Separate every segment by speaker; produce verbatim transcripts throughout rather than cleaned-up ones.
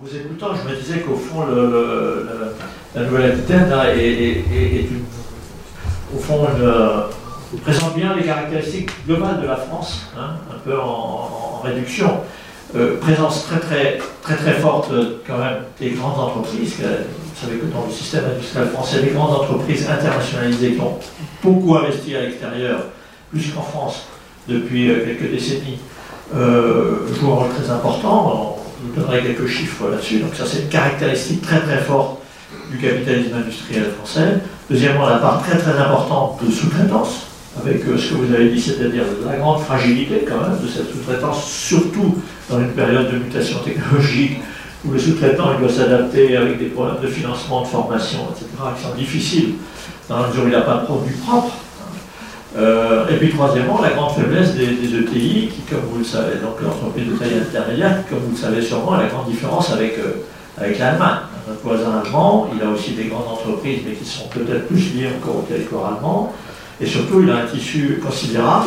Speaker 1: vous écoutant, je me disais qu'au fond, le, le, la, la Nouvelle-Aquitaine est, est, est, est une, au fond, une, présente bien les caractéristiques globales de la France, hein, un peu en, en réduction. Euh, présence très très, très très forte quand même des grandes entreprises. Vous savez que dans le système industriel français, les grandes entreprises internationalisées qui ont beaucoup investi à l'extérieur, plus qu'en France, depuis quelques décennies, euh, jouent un rôle très important. Je vous donnerai quelques chiffres là-dessus. Donc ça, c'est une caractéristique très très forte du capitalisme industriel français. Deuxièmement, la part très très importante de sous-traitance, avec euh, ce que vous avez dit, c'est-à-dire la grande fragilité quand même de cette sous-traitance, surtout dans une période de mutation technologique où le sous-traitant il doit s'adapter avec des problèmes de financement, de formation, et cetera, qui sont difficiles dans la mesure où il n'a pas de produit propre. Euh, et puis troisièmement, la grande faiblesse des, des E T I, qui, comme vous le savez, donc l'entreprise de taille intermédiaire, qui, comme vous le savez sûrement, a la grande différence avec, euh, avec l'Allemagne. Notre voisin allemand, il a aussi des grandes entreprises, mais qui sont peut-être plus liées encore au territoire allemand. Et surtout, il a un tissu considérable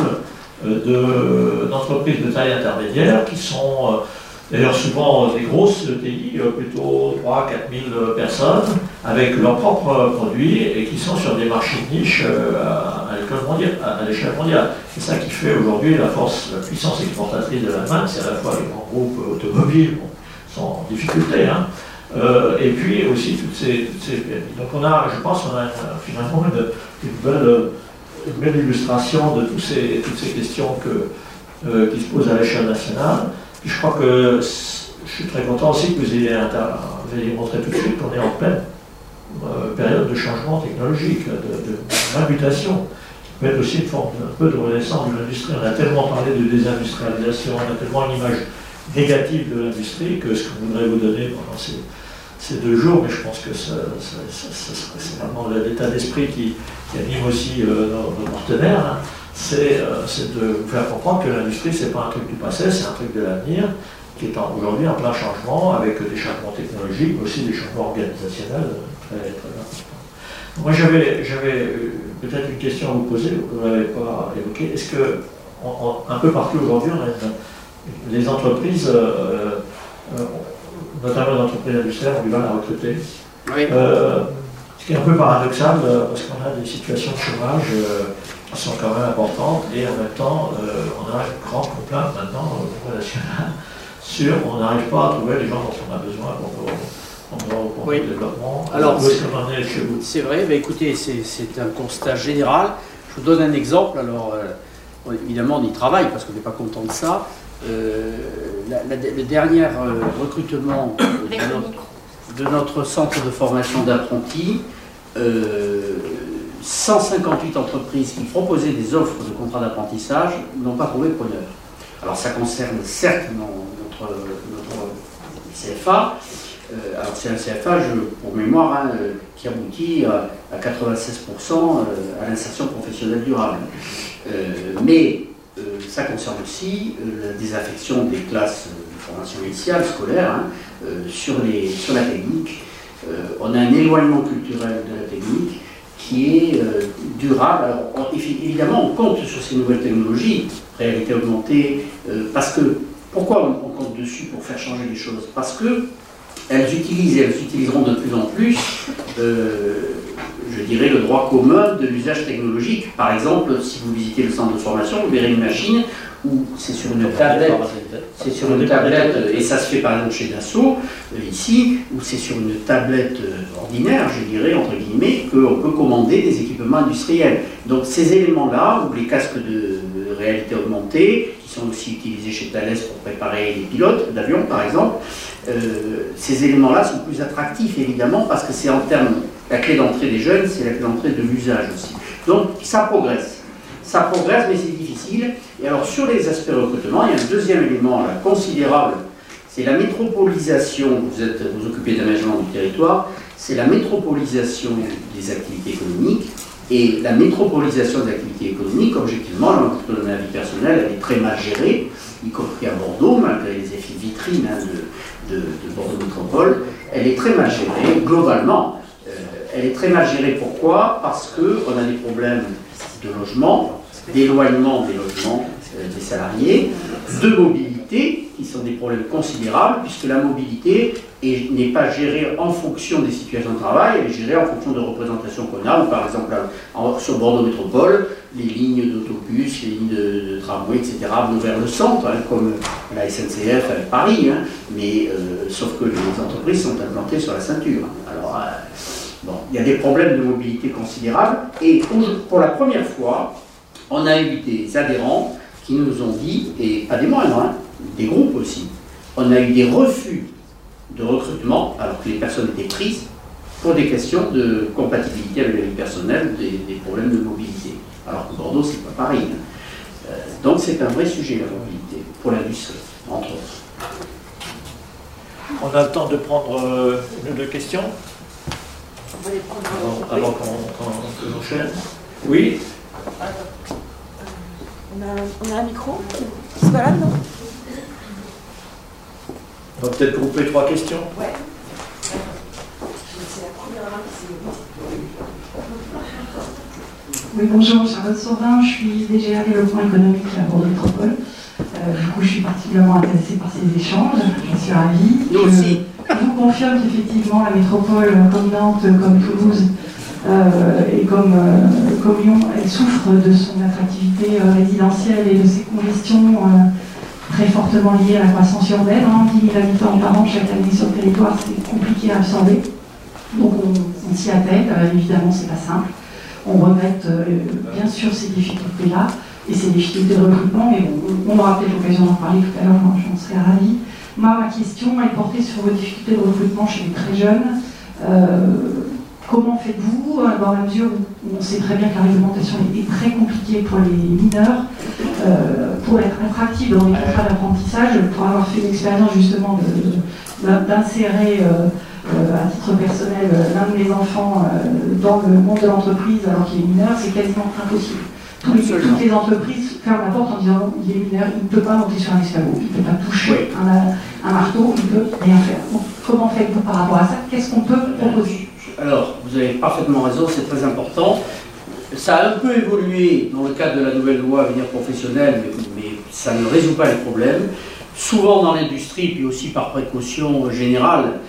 Speaker 1: euh, d'entreprises de, de taille intermédiaire qui sont euh, d'ailleurs souvent des grosses E T I, euh, plutôt trois à quatre mille personnes, avec leurs propres produits et qui sont sur des marchés de niche euh, à, à l'échelle mondiale. C'est ça qui fait aujourd'hui la force, la puissance exportatrice de l'Allemagne, c'est à la fois les grands groupes automobiles, bon, sont en difficulté, hein, euh, et puis aussi toutes ces, toutes ces P M I. Donc on a, je pense, on a finalement une, une belle... une belle illustration de tous ces, toutes ces questions que, euh, qui se posent à l'échelle nationale. Puis je crois que je suis très content aussi que vous ayez, vous ayez montré tout de suite qu'on est en pleine euh, période de changement technologique, de, de mutation, qui peut être aussi une forme un peu de renaissance de l'industrie. On a tellement parlé de désindustrialisation, on a tellement une image négative de l'industrie que ce qu'on voudrait vous donner pendant ces, ces deux jours, mais je pense que ça, ça, ça, ça, c'est vraiment l'état d'esprit qui, qui anime aussi euh, nos, nos partenaires, hein. C'est euh, de vous faire comprendre que l'industrie, c'est pas un truc du passé, c'est un truc de l'avenir, qui est aujourd'hui en plein changement, avec des changements technologiques, mais aussi des changements organisationnels très, très importants. Moi, j'avais peut-être une question à vous poser, vous ne l'avez pas évoquée. Est-ce que, on, on, un peu partout aujourd'hui, on a une, les entreprises, euh, euh, notamment les entreprises industrielles, ont du mal à recruter.
Speaker 2: Oui.
Speaker 1: Euh, ce qui est un peu paradoxal, euh, parce qu'on a des situations de chômage euh, qui sont quand même importantes, et en même temps, euh, on a une grande complainte maintenant au niveau national sur on n'arrive pas à trouver les gens dont on a besoin pour, pour, pour, pour oui. le développement.
Speaker 2: Alors,
Speaker 1: où est-ce qu'on en est chez vous?
Speaker 2: C'est vrai, bah, écoutez, c'est un constat général. Je vous donne un exemple. Alors, euh, évidemment, on y travaille parce qu'on n'est pas content de ça. Euh, la, la, le dernier euh, recrutement de notre, de notre centre de formation d'apprentis, euh, cent cinquante-huit entreprises qui proposaient des offres de contrats d'apprentissage n'ont pas trouvé preneur. Alors ça concerne certes notre, notre C F A, euh, alors c'est un C F A, je, pour mémoire, hein, euh, qui aboutit à, à quatre-vingt-seize pour cent euh, à l'insertion professionnelle durable. Euh, mais euh, ça concerne aussi euh, la désaffection des classes de formation initiale, scolaire, hein, euh, sur, les, sur la technique. Euh, on a un éloignement culturel de la technique qui est euh, durable. Alors, on, évidemment, on compte sur ces nouvelles technologies, réalité augmentée, euh, parce que, pourquoi on, on compte dessus pour faire changer les choses? Parce que elles utilisent, et elles utiliseront de plus en plus, euh, je dirais, le droit commun de l'usage technologique. Par exemple, si vous visitez le centre de formation, vous verrez une machine où c'est sur une tablette, c'est sur une tablette, et ça se fait par exemple chez Dassault, euh, ici, où c'est sur une tablette euh, ordinaire, je dirais, entre guillemets, qu'on peut commander des équipements industriels. Donc ces éléments-là, ou les casques de, de réalité augmentée, qui sont aussi utilisés chez Thales pour préparer les pilotes d'avion, par exemple, euh, ces éléments-là sont plus attractifs, évidemment, parce que c'est en termes, la clé d'entrée des jeunes, c'est la clé d'entrée de l'usage aussi. Donc ça progresse. Ça progresse, mais c'est difficile. Et alors, sur les aspects recrutement, il y a un deuxième élément là, considérable, c'est la métropolisation, vous êtes, vous occupez d'aménagement du territoire, c'est la métropolisation des activités économiques. Et la métropolisation des activités économiques, objectivement, dans ma vie personnelle, elle est très mal gérée, y compris à Bordeaux, malgré les effets vitrines hein, de, de, de Bordeaux Métropole. Elle est très mal gérée, globalement. Euh, elle est très mal gérée, pourquoi? Parce qu'on a des problèmes de logement, d'éloignement des logements euh, des salariés, de mobilité, qui sont des problèmes considérables, puisque la mobilité n'est pas gérée en fonction des situations de travail, elle est gérée en fonction de représentations qu'on a, ou par exemple en, sur Bordeaux Métropole, les lignes d'autobus, les lignes de, de tramway, et cetera vont vers le centre, hein, comme la S N C F avec Paris, hein, mais euh, sauf que les entreprises sont implantées sur la ceinture. Alors, euh, bon, il y a des problèmes de mobilité considérables, et pour la première fois, on a eu des adhérents qui nous ont dit, et pas des moindres, hein, des groupes aussi, on a eu des refus de recrutement alors que les personnes étaient prises pour des questions de compatibilité avec la vie personnelle, des, des problèmes de mobilité. Alors que Bordeaux, c'est pas pareil. Hein. Euh, donc c'est un vrai sujet, la mobilité, pour l'industrie, entre autres.
Speaker 1: On a le temps de prendre euh, une ou deux questions
Speaker 3: On va les prendre
Speaker 1: avant, avant qu'on qu qu enchaîne. Oui.
Speaker 3: On a, on a un micro qui se balade, non?
Speaker 1: On va peut-être grouper trois questions.
Speaker 3: Ouais. C'est la première main qui s'est
Speaker 4: Oui, bonjour, Charlotte Sauvin, je suis D G A Développement économique à Bordeaux Métropole. Euh, du coup, je suis particulièrement intéressée par ces échanges, j'en suis ravie.
Speaker 2: Nous aussi.
Speaker 4: Je vous confirme qu'effectivement, la métropole, comme Nantes, comme Toulouse euh, et comme, euh, comme Lyon, elle souffre de son attractivité euh, résidentielle et de ses congestions euh, très fortement liées à la croissance urbaine. Hein, dix mille habitants par an chaque année sur le territoire, c'est compliqué à absorber. Donc on, on s'y attelle, euh, évidemment, c'est pas simple. On regrette euh, bien sûr ces difficultés-là et ces difficultés de recrutement, mais bon, on aura peut-être l'occasion d'en parler tout à l'heure, j'en serais ravie. Moi, ma question, elle portait sur vos difficultés de recrutement chez les très jeunes. Euh, comment faites-vous, dans la mesure où on sait très bien que la réglementation est très compliquée pour les mineurs, euh, pour être attractif dans les contrats d'apprentissage, pour avoir fait l'expérience justement d'insérer euh, Euh, à titre personnel, euh, l'un de mes enfants euh, dans le monde de l'entreprise alors qu'il est mineur, c'est quasiment impossible. Tous les, toutes les entreprises ferment la porte en disant il est mineur, il ne peut pas monter sur un escabeau, il ne peut pas toucher un, un marteau, il ne peut rien faire. Donc, comment faites-vous par rapport à ça? Qu'est-ce qu'on peut proposer?
Speaker 2: Alors, vous avez parfaitement raison, c'est très important. Ça a un peu évolué dans le cadre de la nouvelle loi Avenir professionnel, mais, mais ça ne résout pas les problèmes. Souvent dans l'industrie, puis aussi par précaution générale,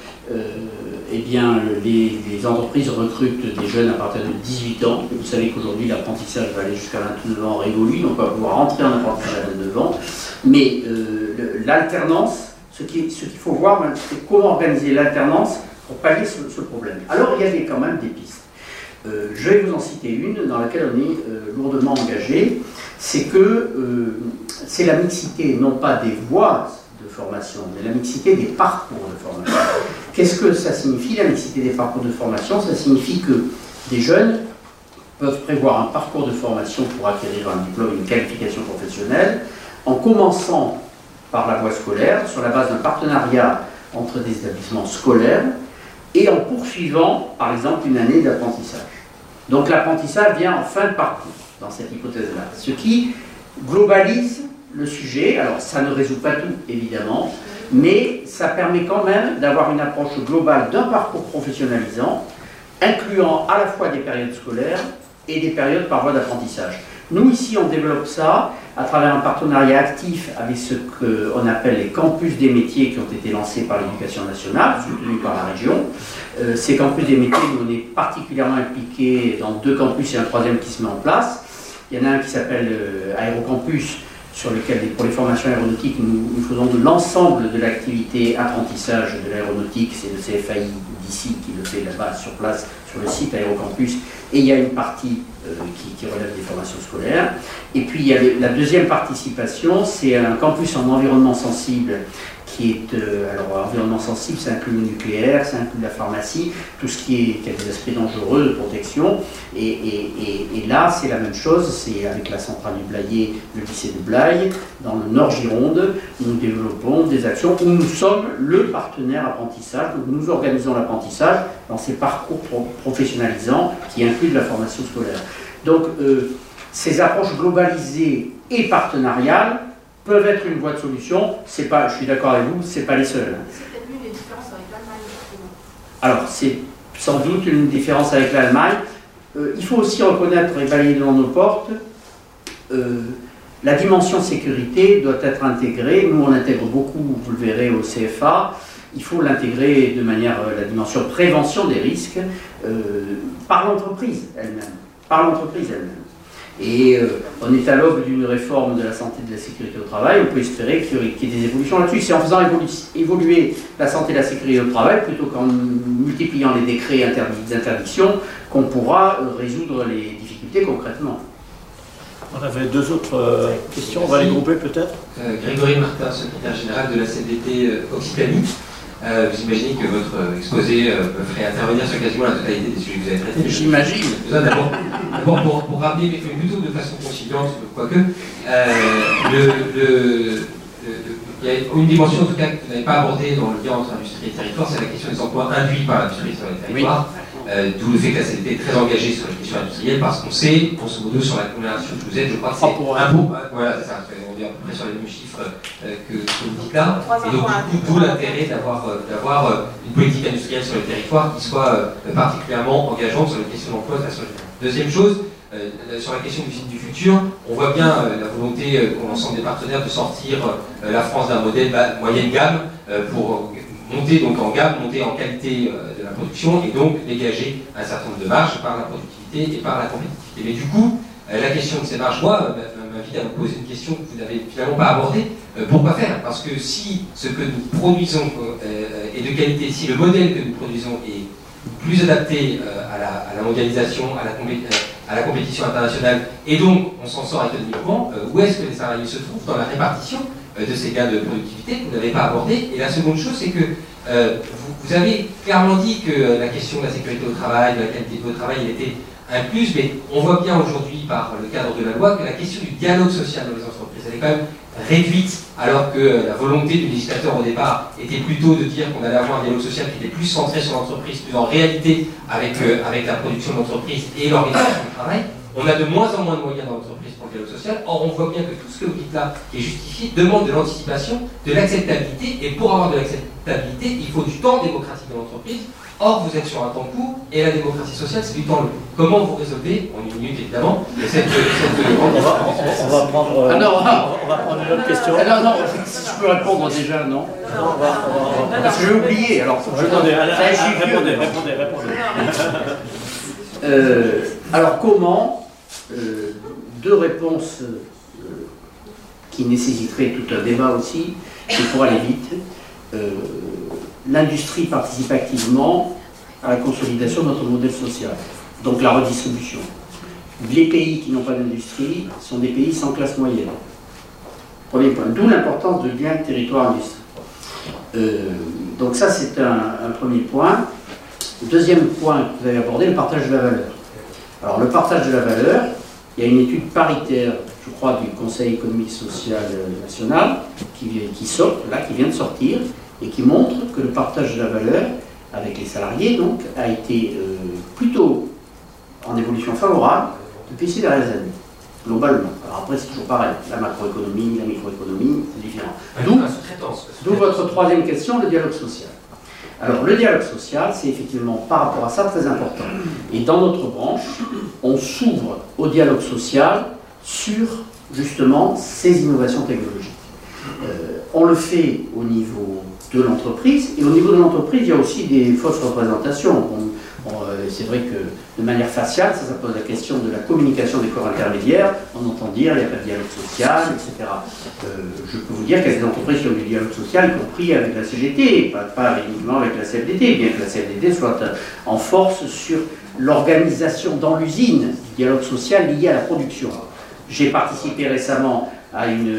Speaker 2: Euh, eh bien, les, les entreprises recrutent des jeunes à partir de dix-huit ans. Vous savez qu'aujourd'hui, l'apprentissage va aller jusqu'à vingt-neuf ans révolu, donc on va pouvoir rentrer en apprentissage à vingt-neuf ans. Mais euh, l'alternance, ce qu'il ce qu'il faut voir, c'est comment organiser l'alternance pour pallier ce, ce problème. Alors, il y a des, quand même des pistes. Euh, je vais vous en citer une dans laquelle on est euh, lourdement engagé. C'est que euh, c'est la mixité, non pas des voies de formation, mais la mixité des parcours de formation. Qu'est-ce que ça signifie, la mixité des parcours de formation? Ça signifie que des jeunes peuvent prévoir un parcours de formation pour acquérir un diplôme, une qualification professionnelle, en commençant par la voie scolaire, sur la base d'un partenariat entre des établissements scolaires, et en poursuivant, par exemple, une année d'apprentissage. Donc l'apprentissage vient en fin de parcours, dans cette hypothèse-là. Ce qui globalise le sujet. Alors ça ne résout pas tout, évidemment, mais ça permet quand même d'avoir une approche globale d'un parcours professionnalisant, incluant à la fois des périodes scolaires et des périodes par voie d'apprentissage. Nous, ici, on développe ça à travers un partenariat actif avec ce qu'on appelle les campus des métiers qui ont été lancés par l'Éducation nationale, soutenus par la région. Euh, ces campus des métiers, nous, on est particulièrement impliqués dans deux campus et un troisième qui se met en place. Il y en a un qui s'appelle euh, Aérocampus, sur lequel, pour les formations aéronautiques, nous, nous faisons de l'ensemble de l'activité apprentissage de l'aéronautique. C'est le C F A I d'ici qui le fait là-bas, sur place, sur le site Aérocampus. Et il y a une partie euh, qui, qui relève des formations scolaires. Et puis il y a les, la deuxième participation, c'est un campus en environnement sensible, qui est, euh, alors environnement sensible, ça inclut le nucléaire, ça inclut la pharmacie, tout ce qui, est, qui a des aspects dangereux de protection. Et, et, et, et là, c'est la même chose, c'est avec la centrale du Blayais, le lycée de Blaye, dans le Nord Gironde, nous développons des actions où nous sommes le partenaire apprentissage, où nous organisons l'apprentissage dans ces parcours pro professionnalisants qui incluent de la formation scolaire. Donc, euh, ces approches globalisées et partenariales peuvent être une voie de solution. C'est pas, je suis d'accord avec vous, c'est pas les seuls.
Speaker 3: C'est peut-être l'une des différences avec l'Allemagne, justement.
Speaker 2: Alors, c'est sans doute une différence avec l'Allemagne. Euh, il faut aussi reconnaître et balayer devant nos portes, euh, la dimension sécurité doit être intégrée. Nous, on intègre beaucoup, vous le verrez, au C F A. Il faut l'intégrer de manière, la dimension prévention des risques, euh, par l'entreprise elle-même. Par l'entreprise elle-même. Et euh, on est à l'aube d'une réforme de la santé et de la sécurité au travail. On peut espérer qu'il y ait des évolutions là-dessus. C'est en faisant évoluer la santé et la sécurité au travail, plutôt qu'en multipliant les décrets d'interdiction, qu'on pourra résoudre les difficultés concrètement.
Speaker 5: On avait deux autres euh, questions, on va les grouper peut-être.
Speaker 6: Euh, Grégory Martin, secrétaire général de la C F D T euh, Occitanie. Euh, vous imaginez que votre euh, exposé euh, ferait intervenir sur quasiment la totalité des sujets que vous avez traités.
Speaker 2: J'imagine.
Speaker 6: D'abord, d'abord pour, pour rappeler, mais plutôt de façon conciliante, quoique, euh, le, le, le, il y a une dimension en tout cas que vous n'avez pas abordée dans le lien entre industrie et territoire, c'est la question des emplois induits par l'industrie sur les territoires. Oui. Euh, D'où le fait que la C F D T est très engagée sur les questions industrielles, parce qu'on sait, grosso modo, sur la génération que vous êtes, je crois que c'est un peu, voilà, c'est ça, on est à peu près sur les mêmes chiffres euh, que, que vous dites là, et donc d'où l'intérêt d'avoir euh, une politique industrielle sur le territoire qui soit euh, particulièrement engageante sur les questions d'emploi de façon générale. Deuxième chose, euh, sur la question du site du futur, on voit bien euh, la volonté euh, pour l'ensemble des partenaires de sortir euh, la France d'un modèle bah, moyenne gamme euh, pour monter donc en gamme, monter en qualité euh, de la production et donc dégager un certain nombre de marges par la productivité et par la compétitivité. Mais du coup, euh, la question de ces marges, moi, euh, m'invite à vous poser une question que vous n'avez finalement pas abordée. Euh, pourquoi faire? Parce que si ce que nous produisons euh, est de qualité, si le modèle que nous produisons est plus adapté euh, à, la, à la mondialisation, à la, à la compétition internationale, et donc on s'en sort économiquement, euh, où est-ce que les salariés se trouvent dans la répartition de ces gains de productivité que vous n'avez pas abordé? Et la seconde chose, c'est que euh, vous, vous avez clairement dit que euh, la question de la sécurité au travail, de la qualité de votre travail, elle était incluse, mais on voit bien aujourd'hui par le cadre de la loi que la question du dialogue social dans les entreprises, elle est quand même réduite, alors que euh, la volonté du législateur au départ était plutôt de dire qu'on allait avoir un dialogue social qui était plus centré sur l'entreprise, plus en réalité avec, euh, avec la production de l'entreprise et l'organisation du travail. On a de moins en moins de moyens dans l'entreprise pour le dialogue social. Or, on voit bien que tout ce que vous dites là, qui est justifié, demande de l'anticipation, de l'acceptabilité. Et pour avoir de l'acceptabilité, il faut du temps démocratique dans l'entreprise. Or, vous êtes sur un temps court, et la démocratie sociale, c'est du temps long. Comment vous résolvez, en une minute évidemment, cette... cette...
Speaker 5: On, va, on, on va prendre... Euh,
Speaker 2: Alors,
Speaker 5: on va prendre une autre question.
Speaker 2: Alors, non, si je peux répondre déjà, non,
Speaker 5: non on va, on va,
Speaker 2: parce que j'ai oublié, alors...
Speaker 5: Répondez, répondez, répondez, répondez.
Speaker 2: euh, alors, comment... Euh, deux réponses euh, qui nécessiteraient tout un débat aussi, et pour aller vite. Euh, L'industrie participe activement à la consolidation de notre modèle social, donc la redistribution. Les pays qui n'ont pas d'industrie sont des pays sans classe moyenne. Premier point. D'où l'importance de lien territoire-industrie. Euh, donc ça, c'est un, un premier point. Deuxième point que vous avez abordé, le partage de la valeur. Alors, le partage de la valeur, il y a une étude paritaire, je crois, du Conseil économique social national, qui, qui sort, là, qui vient de sortir, et qui montre que le partage de la valeur, avec les salariés, donc, a été euh, plutôt en évolution favorable depuis ces dernières années, globalement. Alors après, c'est toujours pareil, la macroéconomie, la microéconomie, c'est différent. D'où votre troisième question, le dialogue social. Alors, le dialogue social, c'est effectivement, par rapport à ça, très important. Et dans notre branche, on s'ouvre au dialogue social sur, justement, ces innovations technologiques. Euh, on le fait au niveau de l'entreprise, et au niveau de l'entreprise, il y a aussi des fausses représentations. On, on, euh, c'est vrai que, de manière faciale, ça, ça pose la question de la communication des corps intermédiaires. On entend dire, il n'y a pas de dialogue social, et cetera. Euh, je peux vous dire qu'il y a des entreprises qui ont du dialogue social, y compris avec la C G T, pas, pas uniquement avec la C F D T, bien que la C F D T soit en force sur l'organisation dans l'usine du dialogue social lié à la production. J'ai participé récemment à une,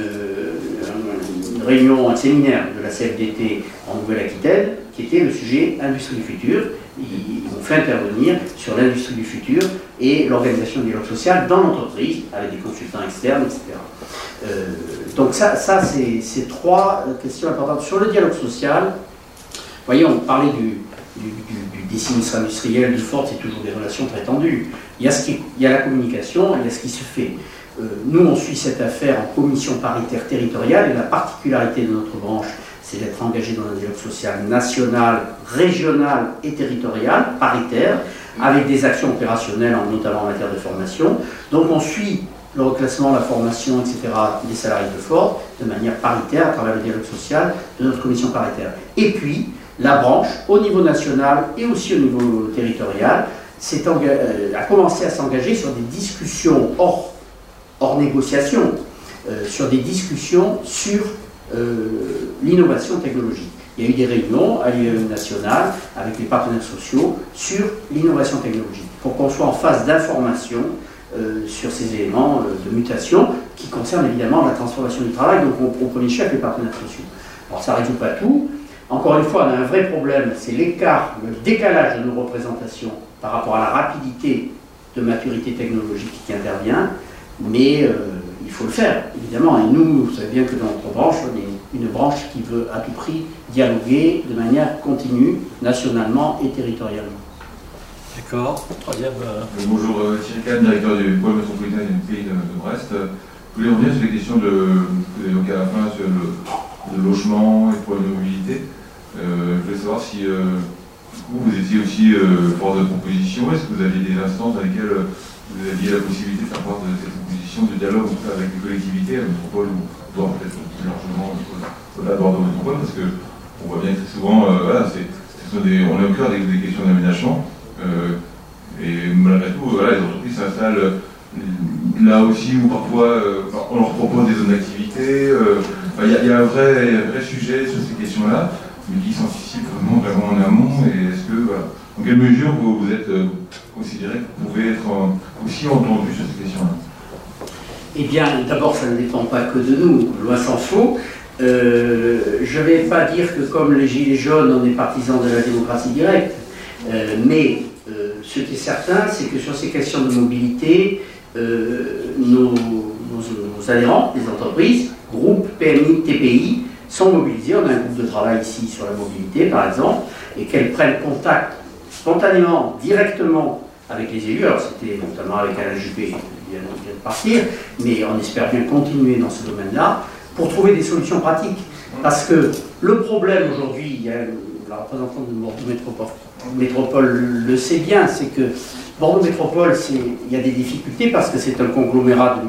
Speaker 2: une réunion, un séminaire de la C F D T en Nouvelle-Aquitaine, qui était le sujet Industrie du futur. Ils ont fait intervenir sur l'industrie du futur et l'organisation du dialogue social dans l'entreprise, avec des consultants externes, et cetera. Euh, donc ça, ça c'est trois questions importantes. Sur le dialogue social, vous voyez, on parlait du, du, du, du sinistre industriel, du Ford, c'est toujours des relations très tendues. Il y a, ce qui, il y a la communication, il y a ce qui se fait. Euh, nous, on suit cette affaire en commission paritaire territoriale, et la particularité de notre branche, c'est d'être engagé dans un dialogue social national, régional et territorial, paritaire, avec des actions opérationnelles, notamment en matière de formation. Donc on suit le reclassement, la formation, et cetera des salariés de Ford de manière paritaire à travers le dialogue social de notre commission paritaire. Et puis, la branche, au niveau national et aussi au niveau territorial, euh, a commencé à s'engager sur des discussions hors, hors négociation, euh, sur des discussions sur euh, l'innovation technologique. Il y a eu des réunions à l'U E M national avec les partenaires sociaux sur l'innovation technologique, pour qu'on soit en phase d'information euh, sur ces éléments euh, de mutation qui concernent évidemment la transformation du travail, donc au, au premier chef les partenaires sociaux. Alors ça ne résout pas tout. Encore une fois, on a un vrai problème, c'est l'écart, le décalage de nos représentations par rapport à la rapidité de maturité technologique qui intervient, mais euh, il faut le faire, évidemment. Et nous, vous savez bien que dans notre branche, on est une branche qui veut à tout prix dialoguer de manière continue, nationalement et territorialement.
Speaker 1: D'accord. Troisième. Euh...
Speaker 7: Bonjour, euh, Thierry Kahn, directeur du pôle métropolitain du pays de, de Brest. Je voulais revenir sur les questions de, donc à la fin sur le, le logement et le problème de mobilité. Euh, je voulais savoir si euh, vous, vous étiez aussi euh, force de proposition. Est-ce que vous aviez des instances dans lesquelles vous aviez la possibilité de faire part de cette proposition de dialogue avec les collectivités, la métropole ou voire peut-être plus largement au-delà de Bordeaux métropole, parce qu'on voit bien que très souvent, euh, voilà, c'est, des, on est au cœur des, des questions d'aménagement. Euh, et malgré tout, voilà, les entreprises s'installent là aussi où parfois euh, on leur propose des zones d'activité. Il euh, y, y a un vrai, vrai sujet sur ces questions-là, mais qui s'anticipent vraiment, vraiment en amont. Et est-ce que, voilà, dans quelle mesure vous, vous êtes euh, considéré que vous pouvez être euh, aussi entendu sur ces questions-là?
Speaker 2: Eh bien, d'abord, ça ne dépend pas que de nous, loin s'en faut. Euh, je ne vais pas dire que comme les Gilets jaunes, on est partisans de la démocratie directe, euh, mais euh, ce qui est certain, c'est que sur ces questions de mobilité, euh, nos, nos, nos adhérents, les entreprises, groupes, P M I, T P I, sont mobilisés. On a un groupe de travail ici sur la mobilité, par exemple, et qu'elles prennent contact spontanément, directement avec les élus. Alors, c'était notamment avec Alain Juppé, il vient de partir, mais on espère bien continuer dans ce domaine-là pour trouver des solutions pratiques. Parce que le problème aujourd'hui, il y a la représentante de Bordeaux Métropole, Métropole le sait bien, c'est que Bordeaux Métropole, il y a des difficultés parce que c'est un conglomérat de,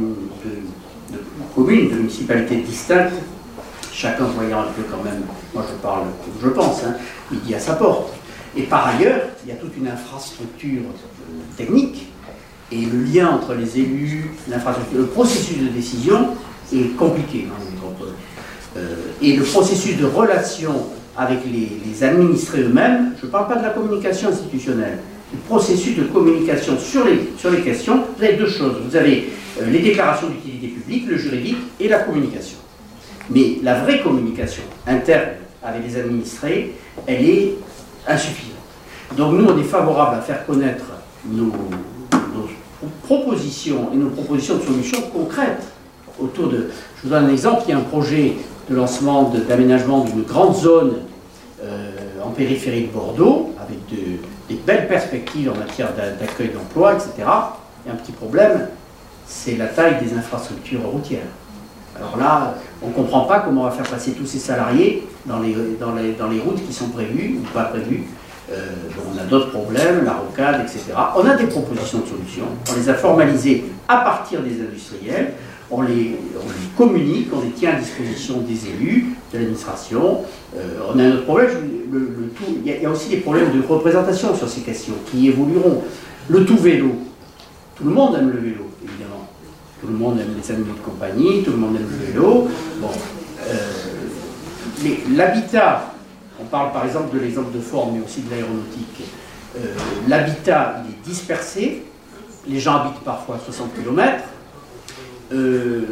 Speaker 2: de, de communes, de municipalités distinctes, chacun voyant un peu quand même, moi je parle comme je pense, hein, midi à sa porte. Et par ailleurs, il y a toute une infrastructure euh, technique, et le lien entre les élus, l'infrastructure, le processus de décision est compliqué dans les métropoles. Euh, et le processus de relation avec les, les administrés eux-mêmes, je ne parle pas de la communication institutionnelle, le processus de communication sur les, sur les questions, vous avez deux choses. Vous avez euh, les déclarations d'utilité publique, le juridique et la communication. Mais la vraie communication interne avec les administrés, elle est insuffisante. Donc nous, on est favorable à faire connaître nos, nos propositions et nos propositions de solutions concrètes autour de... Je vous donne un exemple, il y a un projet de lancement d'aménagement d'une grande zone euh, en périphérie de Bordeaux, avec de, des belles perspectives en matière d'accueil d'emploi, et cetera. Il y a un petit problème, c'est la taille des infrastructures routières. Alors là, on ne comprend pas comment on va faire passer tous ces salariés dans les, dans les, dans les routes qui sont prévues ou pas prévues. Euh, donc on a d'autres problèmes, la rocade, et cetera. On a des propositions de solutions, on les a formalisées à partir des industriels, on les, on les communique, on les tient à disposition des élus, de l'administration. Euh, on a un autre problème, le, le tout, il y, a, il y a aussi des problèmes de représentation sur ces questions qui évolueront. Le tout vélo, tout le monde aime le vélo, évidemment. Tout le monde aime les animaux de compagnie, tout le monde aime le vélo. Bon, euh, mais l'habitat, on parle par exemple de l'exemple de Ford, mais aussi de l'aéronautique. Euh, l'habitat, il est dispersé. Les gens habitent parfois à soixante kilomètres. Euh,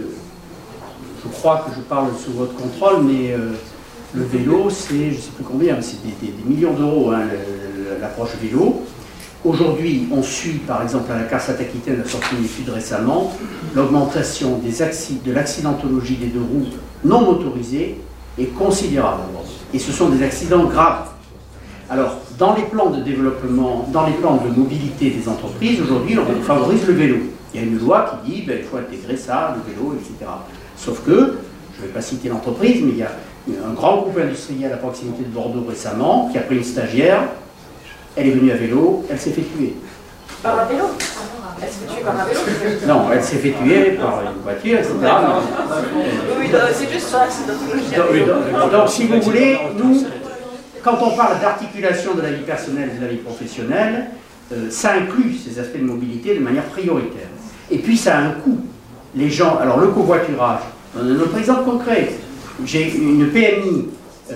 Speaker 2: je crois que je parle sous votre contrôle, mais euh, le vélo, c'est, je ne sais plus combien, mais c'est des, des, des millions d'euros, hein, l'approche vélo. Aujourd'hui, on suit, par exemple, à la CARSAT Aquitaine, a sorti une étude récemment, l'augmentation de l'accidentologie des deux roues non motorisées est considérable. Et ce sont des accidents graves. Alors, dans les plans de développement, dans les plans de mobilité des entreprises, aujourd'hui, on favorise le vélo. Il y a une loi qui dit qu'il ben, faut intégrer ça, le vélo, et cetera. Sauf que, je ne vais pas citer l'entreprise, mais il y a un grand groupe industriel à proximité de Bordeaux récemment qui a pris une stagiaire. Elle est venue à vélo, elle s'est fait tuer.
Speaker 3: Par un vélo? Elle s'est fait tuer par un vélo.
Speaker 2: Non, elle s'est fait tuer par une voiture, et cetera.
Speaker 3: Oui, c'est juste ça, c'est notre logique.
Speaker 2: Donc, donc, si vous voulez, nous, quand on parle d'articulation de la vie personnelle et de la vie professionnelle, euh, ça inclut ces aspects de mobilité de manière prioritaire. Et puis ça a un coût. Les gens, alors le covoiturage, on a un autre exemple concret. J'ai une P M I euh,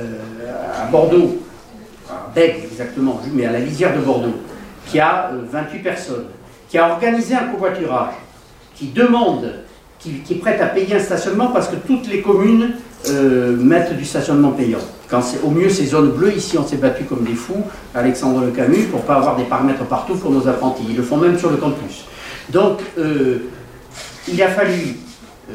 Speaker 2: à Bordeaux, à Bègue exactement, mais à la lisière de Bordeaux, qui a euh, vingt-huit personnes, qui a organisé un covoiturage, qui demande, qui, qui est prête à payer un stationnement parce que toutes les communes euh, mettent du stationnement payant. Quand au mieux ces zones bleues, ici on s'est battu comme des fous, Alexandre Le Camus, pour ne pas avoir des paramètres partout pour nos apprentis. Ils le font même sur le campus. Donc euh, il a fallu euh,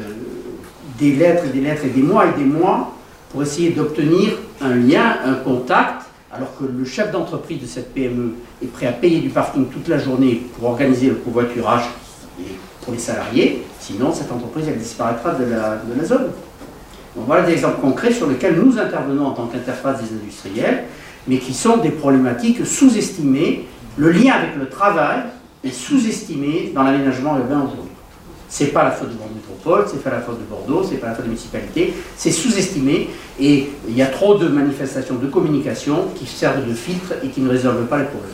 Speaker 2: des lettres et des lettres et des mois et des mois pour essayer d'obtenir un lien, un contact, alors que le chef d'entreprise de cette P M E est prêt à payer du parking toute la journée pour organiser le covoiturage pour les salariés, sinon cette entreprise elle disparaîtra de la, de la zone. Donc voilà des exemples concrets sur lesquels nous intervenons en tant qu'interface des industriels, mais qui sont des problématiques sous-estimées. Le lien avec le travail est sous-estimé dans l'aménagement urbain aujourd'hui. Ce n'est pas la faute de Bordeaux Métropole, ce n'est pas la faute de Bordeaux, ce n'est pas la faute des municipalités, c'est sous-estimé et il y a trop de manifestations de communication qui servent de filtre et qui ne résolvent pas les problèmes.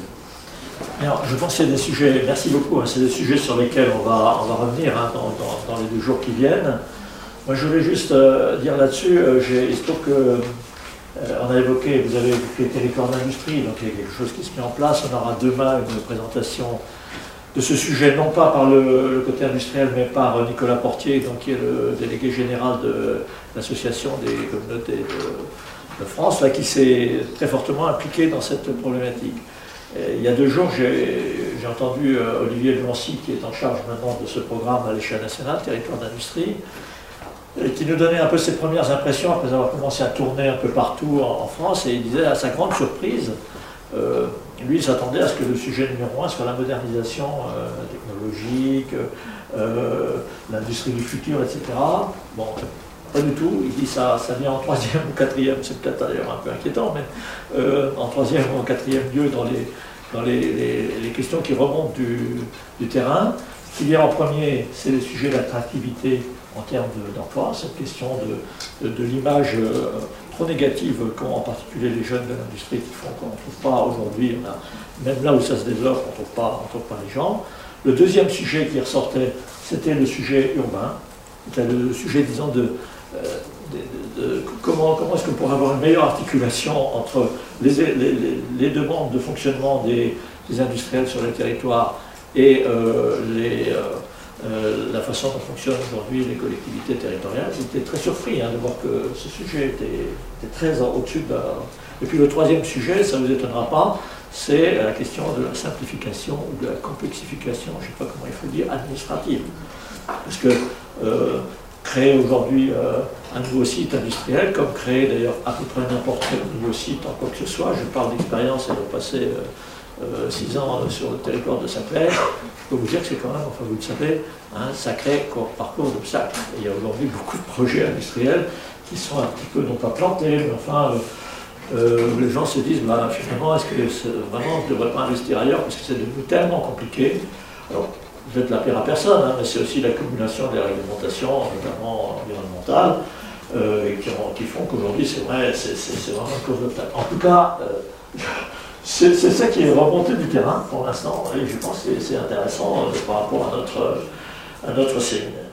Speaker 1: Alors, je pense qu'il y a des sujets, merci beaucoup, hein, c'est des sujets sur lesquels on va, on va revenir hein, dans, dans, dans les deux jours qui viennent. Moi je voulais juste euh, dire là-dessus, euh, il se trouve que, euh, on a évoqué, vous avez évoqué territoire d'industrie, donc il y a quelque chose qui se met en place, on aura demain une présentation de ce sujet, non pas par le, le côté industriel, mais par Nicolas Portier, donc, qui est le délégué général de l'association des communautés de, de France, là, qui s'est très fortement impliqué dans cette problématique. Et il y a deux jours, j'ai entendu euh, Olivier Blancy, qui est en charge maintenant de ce programme à l'échelle nationale, territoire d'industrie, qui nous donnait un peu ses premières impressions après avoir commencé à tourner un peu partout en, en France, et il disait à sa grande surprise, euh, lui, il s'attendait à ce que le sujet numéro un soit la modernisation euh, technologique, euh, l'industrie du futur, et cetera. Bon, pas du tout. Il dit ça, ça vient en troisième ou quatrième, c'est peut-être d'ailleurs un peu inquiétant, mais euh, en troisième ou en quatrième lieu dans les, dans les, les, les questions qui remontent du, du terrain. Ce qui vient en premier, c'est le sujet de l'attractivité en termes d'emploi, de, cette question de, de, de l'image euh, trop négative qu'ont en particulier les jeunes de l'industrie qui font qu'on ne trouve pas aujourd'hui, même là où ça se développe, on ne trouve pas, on trouve pas les gens. Le deuxième sujet qui ressortait, c'était le sujet urbain, c'était le sujet, disons, de, euh, de, de, de comment, comment est-ce qu'on pourrait avoir une meilleure articulation entre les, les, les, les demandes de fonctionnement des, des industriels sur les territoires et euh, les... Euh, Euh, la façon dont fonctionnent aujourd'hui les collectivités territoriales. J'étais très surpris hein, de voir que ce sujet était, était très au-dessus de la... Et puis le troisième sujet, ça ne vous étonnera pas, c'est la question de la simplification ou de la complexification, je ne sais pas comment il faut dire, administrative. Parce que euh, créer aujourd'hui euh, un nouveau site industriel, comme créer d'ailleurs à peu près n'importe quel nouveau site en quoi que ce soit, je parle d'expérience et de passer euh, euh, six ans euh, sur le territoire de Saint-Clair, je peux vous dire que c'est quand même, enfin vous le savez, un sacré parcours d'obstacles. Il y a aujourd'hui beaucoup de projets industriels qui sont un petit peu, non pas plantés, mais enfin, euh, euh, les gens se disent, bah, finalement, est-ce que vraiment je ne devrais pas investir ailleurs parce que c'est devenu tellement compliqué. Alors, je vais te l'appeler à personne, hein, mais c'est aussi l'accumulation des réglementations, notamment environnementales, euh, et qui, ont, qui font qu'aujourd'hui, c'est vrai, c'est vraiment une cause d'obstacle. En tout cas, euh, c'est ça qui est remonté du terrain pour l'instant, et je pense que c'est intéressant euh, par rapport à notre, à notre séminaire.